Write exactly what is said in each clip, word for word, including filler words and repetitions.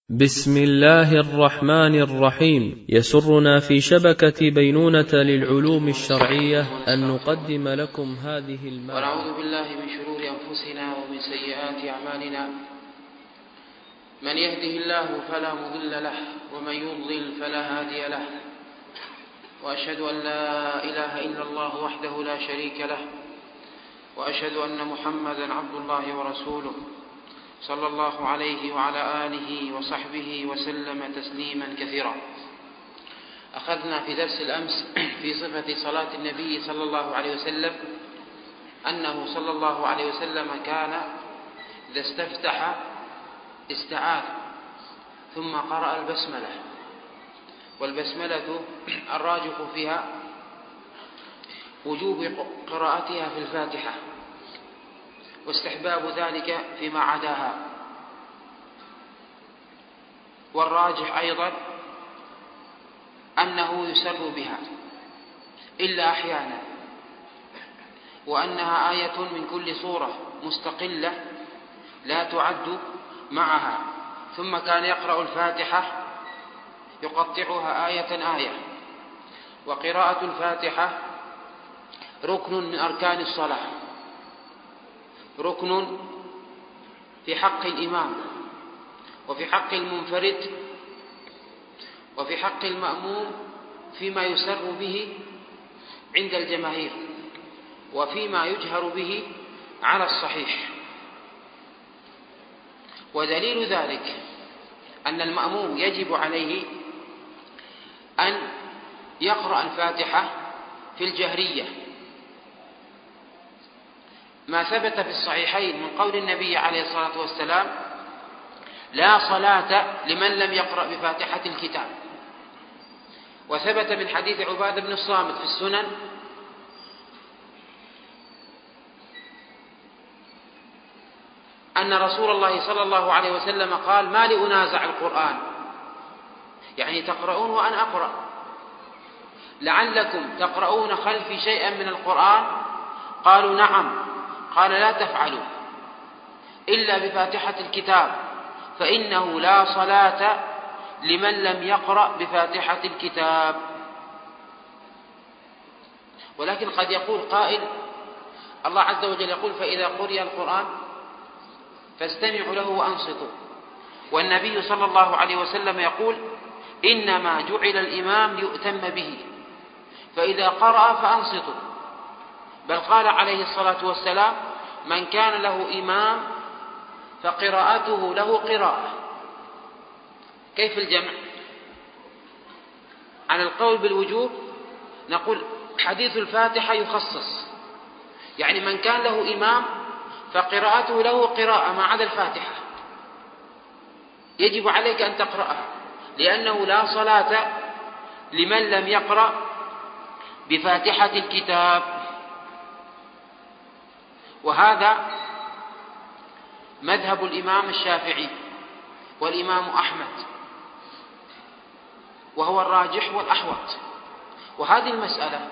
بسم الله الرحمن الرحيم. يسرنا في شبكة بينونة للعلوم الشرعية أن نقدم لكم هذه المادة. ونعوذ بالله من شرور أنفسنا ومن سيئات أعمالنا، من يهده الله فلا مضل له ومن يضلل فلا هادي له، وأشهد أن لا إله إلا الله وحده لا شريك له، وأشهد أن محمدا عبد الله ورسوله صلى الله عليه وعلى آله وصحبه وسلم تسليما كثيرا. أخذنا في درس الأمس في صفة صلاة النبي صلى الله عليه وسلم أنه صلى الله عليه وسلم كان إذا استفتح استعاذ ثم قرأ البسملة، والبسملة الراجح فيها وجوب قراءتها في الفاتحة واستحباب ذلك فيما عداها، والراجح أيضا أنه يسر بها إلا أحيانا، وأنها آية من كل سورة مستقلة لا تعد معها، ثم كان يقرأ الفاتحة يقطعها آية آية. وقراءة الفاتحة ركن من أركان الصلاة، ركن في حق الإمام وفي حق المنفرد وفي حق المأموم فيما يسر به عند الجماهير وفيما يجهر به على الصحيح. ودليل ذلك أن المأموم يجب عليه أن يقرأ الفاتحة في الجهرية، ما ثبت في الصحيحين من قول النبي عليه الصلاة والسلام: لا صلاة لمن لم يقرأ بفاتحة الكتاب. وثبت من حديث عبادة بن الصامت في السنن أن رسول الله صلى الله عليه وسلم قال: ما لي أنازع القرآن، يعني تقرؤون وأنا أقرأ، لعلكم تقرؤون خلفي شيئا من القرآن؟ قالوا: نعم. قال: لا تفعلوا إلا بفاتحة الكتاب، فإنه لا صلاة لمن لم يقرأ بفاتحة الكتاب. ولكن قد يقول قائل: الله عز وجل يقول: فإذا قرئ القرآن فاستمعوا له وأنصتوا، والنبي صلى الله عليه وسلم يقول: إنما جعل الإمام ليؤتم به، فإذا قرأ فأنصتوا. بل قال عليه الصلاة والسلام: من كان له إمام فقراءته له قراءة. كيف الجمع؟ على القول بالوجوب نقول حديث الفاتحة يخصص، يعني من كان له إمام فقراءته له قراءة ما عدا الفاتحة، يجب عليك أن تقرأها، لأنه لا صلاة لمن لم يقرأ بفاتحة الكتاب. وهذا مذهب الإمام الشافعي والإمام أحمد، وهو الراجح والأحوط. وهذه المسألة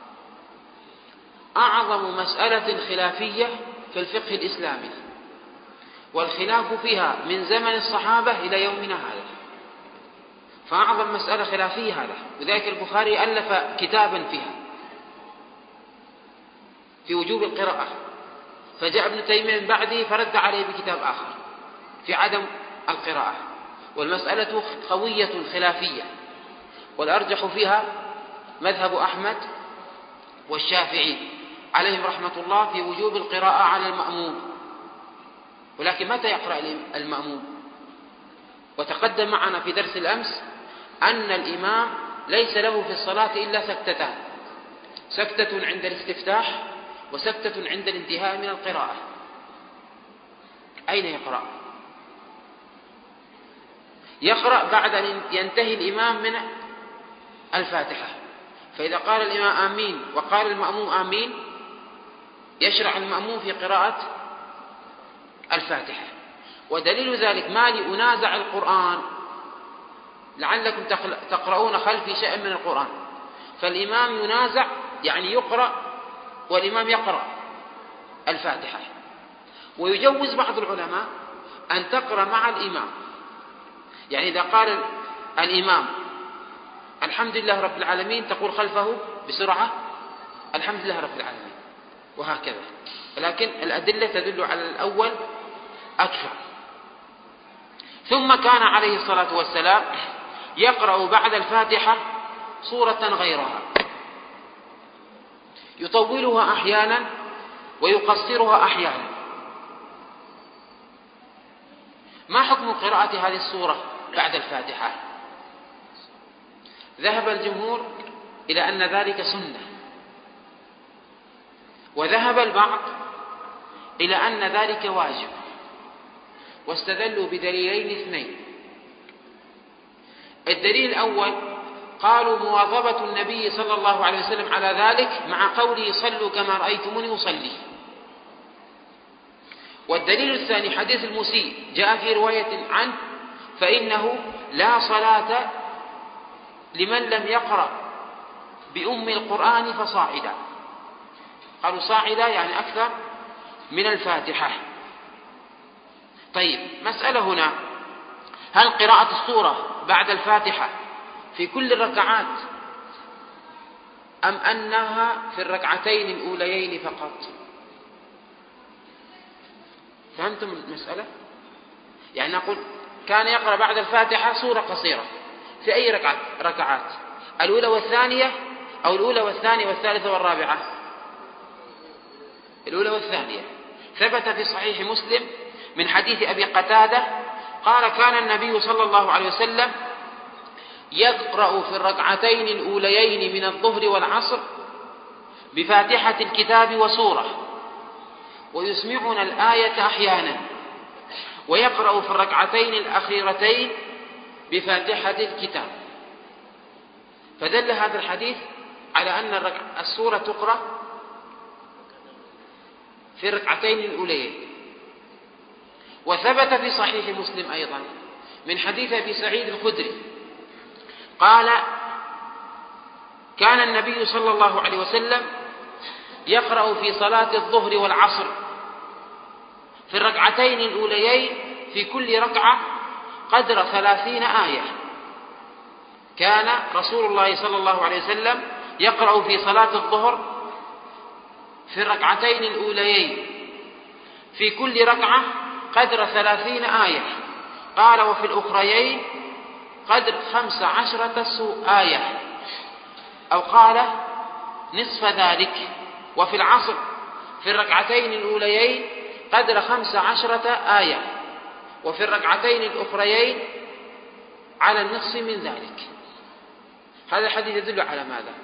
أعظم مسألة خلافية في الفقه الإسلامي، والخلاف فيها من زمن الصحابة إلى يومنا هذا، فأعظم مسألة خلافية هذا. وذلك البخاري ألف كتابا فيها في وجوب القراءة، فجاء ابن تيمية من بعده فرد عليه بكتاب آخر في عدم القراءة. والمسألة قوية خلافية، والأرجح فيها مذهب أحمد والشافعي عليهم رحمة الله في وجوب القراءة على المأموم. ولكن متى يقرأ المأموم؟ وتقدم معنا في درس الأمس أن الإمام ليس له في الصلاة إلا سكتتان: سكتة عند الاستفتاح وسكتة عند الانتهاء من القراءة. أين يقرأ؟ يقرأ بعد أن ينتهي الإمام من الفاتحة، فإذا قال الإمام آمين وقال المأموم آمين يشرع المأموم في قراءة الفاتحة. ودليل ذلك: ما لي أنازع القرآن، لعلكم تقرؤون خلفي شيئا من القرآن. فالإمام ينازع يعني يقرأ والإمام يقرأ الفاتحة. ويجوز بعض العلماء أن تقرأ مع الإمام، يعني إذا قال الإمام الحمد لله رب العالمين تقول خلفه بسرعة الحمد لله رب العالمين، وهكذا. ولكن الأدلة تدل على الأول أكثر. ثم كان عليه الصلاة والسلام يقرأ بعد الفاتحة سورة غيرها، يطولها أحيانا ويقصرها أحيانا. ما حكم قراءة هذه السورة بعد الفاتحة؟ ذهب الجمهور إلى أن ذلك سنة، وذهب البعض إلى أن ذلك واجب، واستدلوا بدليلين اثنين. الدليل الأول قالوا مواظبة النبي صلى الله عليه وسلم على ذلك مع قوله صلوا كما رأيتموني أصلي. والدليل الثاني حديث المسيء جاء في رواية عنه فإنه لا صلاة لمن لم يقرأ بأم القرآن فصاعدا. قالوا صاعدا يعني أكثر من الفاتحة. طيب، مسألة هنا، هل قراءة السورة بعد الفاتحة في كل الركعات أم أنها في الركعتين الأوليين فقط؟ فهمتم المسألة؟ يعني نقول كان يقرأ بعد الفاتحة سورة قصيرة في أي ركعة ركعات؟ الأولى والثانية أو الأولى والثانية والثالثة والرابعة؟ الأولى والثانية. ثبت في صحيح مسلم من حديث أبي قتادة قال كان النبي صلى الله عليه وسلم يقرأ في الركعتين الأوليين من الظهر والعصر بفاتحة الكتاب وسورة، ويسمعنا الآية أحيانا، ويقرأ في الركعتين الأخيرتين بفاتحة الكتاب. فدل هذا الحديث على أن السورة تقرأ في الركعتين الأوليين. وثبت في صحيح مسلم أيضا من حديث أبي سعيد الخدري قال كان النبي صلى الله عليه وسلم يقرأ في صلاة الظهر والعصر في الركعتين الأوليين في كل ركعة قدر ثلاثين آية. كان رسول الله صلى الله عليه وسلم يقرأ في صلاة الظهر في الركعتين الأوليين في كل ركعة قدر ثلاثين آية. قال وفي الأخريين قدر خمس عشرة آية، أو قال نصف ذلك. وفي العصر في الركعتين الأوليين قدر خمس عشرة آية، وفي الركعتين الأخريين على النصف من ذلك. هذا الحديث يدل على ماذا؟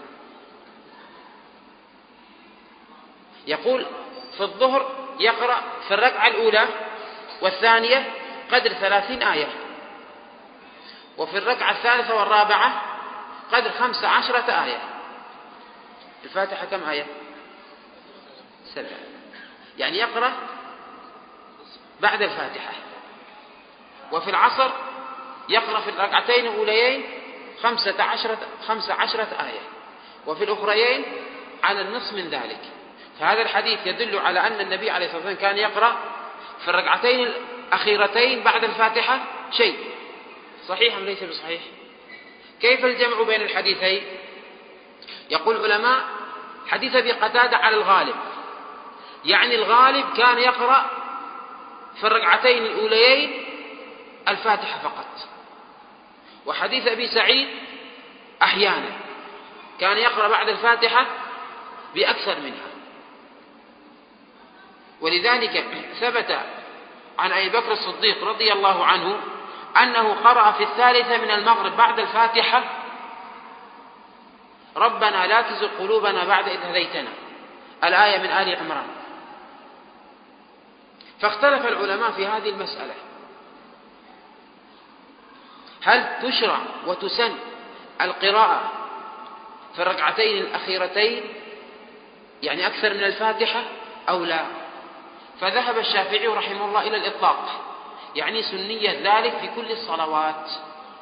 يقول في الظهر يقرأ في الركعة الأولى والثانية قدر ثلاثين آية، وفي الركعة الثالثة والرابعة قدر خمس عشرة آية. الفاتحة كم آية؟ سبعة. يعني يقرأ بعد الفاتحة. وفي العصر يقرأ في الركعتين الأوليين خمسة عشرة, خمسة عشرة آية، وفي الأخريين على النصف من ذلك. فهذا الحديث يدل على أن النبي عليه الصلاة والسلام كان يقرأ في الركعتين الأخيرتين بعد الفاتحة شيء. صحيح أم ليس بصحيح؟ كيف الجمع بين الحديثين؟ يقول العلماء حديث أبي قتادة على الغالب، يعني الغالب كان يقرأ في الركعتين الأوليين الفاتحة فقط. وحديث أبي سعيد أحيانا كان يقرأ بعد الفاتحة بأكثر منها. ولذلك ثبت عن أبي بكر الصديق رضي الله عنه أنه قرأ في الثالثة من المغرب بعد الفاتحة ربنا لا تزغ قلوبنا بعد إذ هديتنا، الآية من آل عمران. فاختلف العلماء في هذه المسألة، هل تشرع وتسن القراءة في الركعتين الأخيرتين يعني أكثر من الفاتحة أو لا؟ فذهب الشافعي رحمه الله إلى الإطلاق، يعني سنية ذلك في كل الصلوات.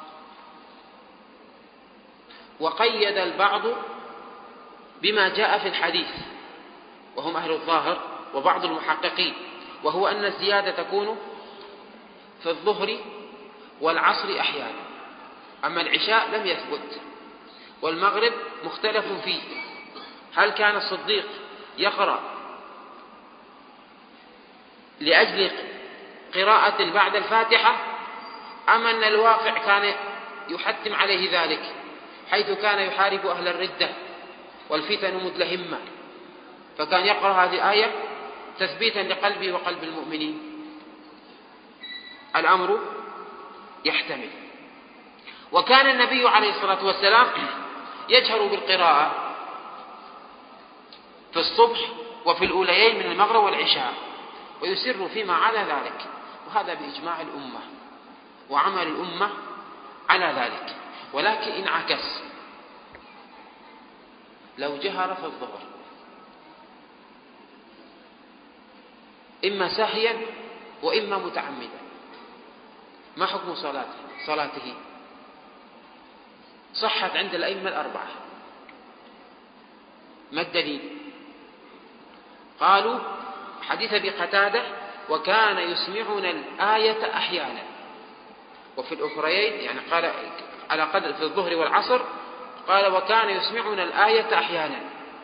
وقيد البعض بما جاء في الحديث وهم أهل الظاهر وبعض المحققين، وهو أن الزيادة تكون في الظهر والعصر أحيانا. أما العشاء لم يثبت. والمغرب مختلف فيه، هل كان الصديق يقرأ لأجل قراءة بعد الفاتحة، أم أن الواقع كان يحتم عليه ذلك، حيث كان يحارب أهل الردة والفتن مدلهمة، فكان يقرأ هذه الآية تثبيتا لقلبه وقلب المؤمنين؟ الأمر يحتمل. وكان النبي عليه الصلاة والسلام يجهر بالقراءة في الصبح وفي الأوليين من المغرب والعشاء، ويسر فيما على ذلك، وهذا بإجماع الأمة وعمل الأمة على ذلك. ولكن إن عكس، لو جهر في الظهر إما ساهيا وإما متعمدا، ما حكم صلاته؟ صلاته صحت عند الأئمة الأربعة. ما الدليل؟ قالوا حديث أبي قتادة: وكان يسمعنا الآية أحيانا. وفي الأخريين يعني قال على قدر في الظهر والعصر، قال: وكان يسمعنا الآية أحيانا.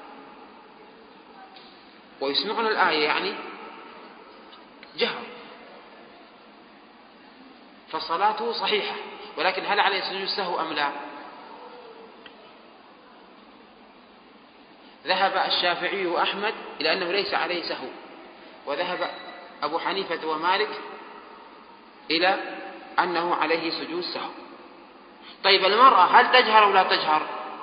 ويسمعنا الآية يعني جهر، فصلاته صحيحة. ولكن هل عليه سجود السهو أم لا؟ ذهب الشافعي وأحمد إلى أنه ليس عليه سهو، وذهب أبو حنيفة ومالك إلى أنه عليه سجود سهو. طيب المرأة هل تجهر أو لا تجهر؟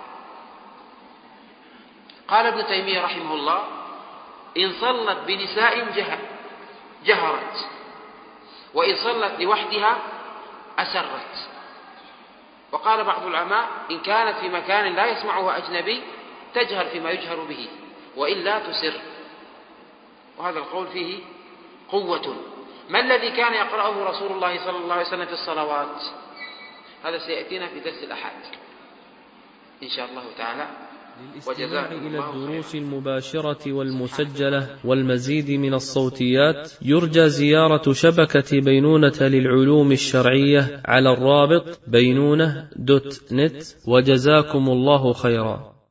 قال ابن تيمية رحمه الله: إن صلت بنساء جهر جهرت، وإن صلت لوحدها أسرت. وقال بعض العلماء: إن كانت في مكان لا يسمعها أجنبي تجهر فيما يجهر به، وإلا تسر. وهذا القول فيه قوة. ما الذي كان يقرأه رسول الله صلى الله عليه وسلم في الصلوات؟ هذا سيأتينا في درس الأحد إن شاء الله تعالى. للاستماع إلى الدروس المباشرة والمسجلة والمزيد من الصوتيات، يرجى زيارة شبكة بينونة للعلوم الشرعية على الرابط بينونة دوت نت. وجزاكم الله خيرا.